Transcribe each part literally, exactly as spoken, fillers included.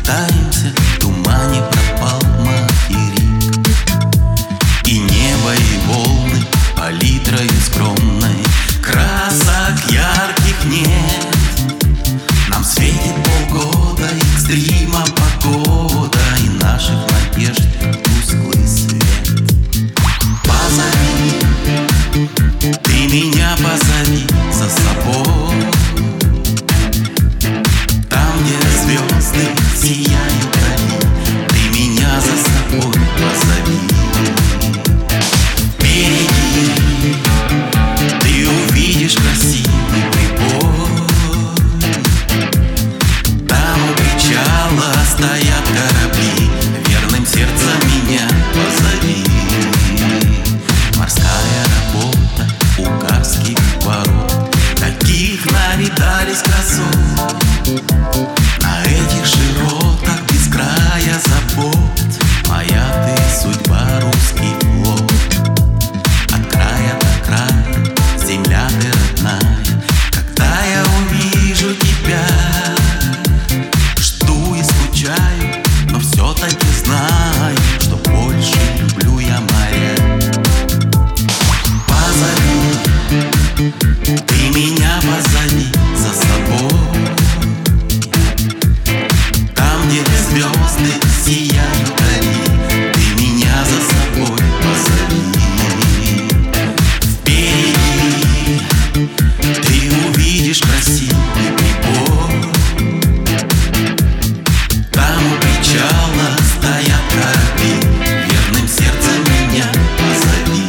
Катаемся, в тумане пропал материк, и небо, и волны палитрою скромной. Красок ярких нет, нам светит полгода экстрима погода и наших надежд тусклый свет. Позови, ты меня позови за собой, там, где звезды сияют они, ты меня за собой позови. Впереди ты увидишь красивый прибой, там у причала стоят корабли, верным сердцем меня позови. Морская работа у Карских ворот, таких навидались красот. На этих широтах без края забот моя ты судьба, русский флот. От края до края земля ты родная, когда я увижу тебя, жду и скучаю, но все-таки знаю, что больше люблю я моря. Позови, ты меня позови за собой, там, где звезды сияют они, ты меня за собой позови. Впереди ты увидишь красивый прибой, там у причала стоят корабли, верным сердцем меня позови.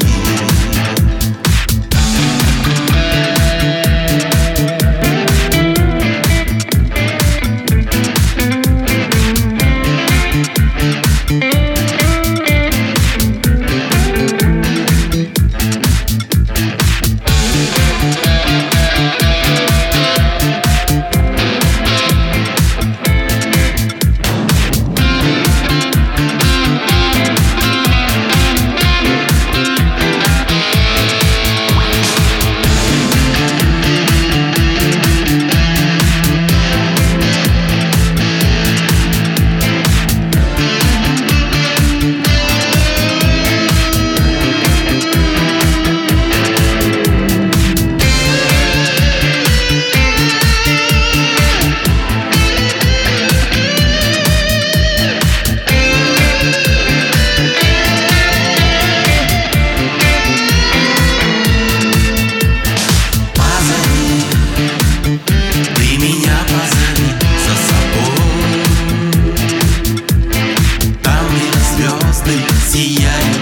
Сияют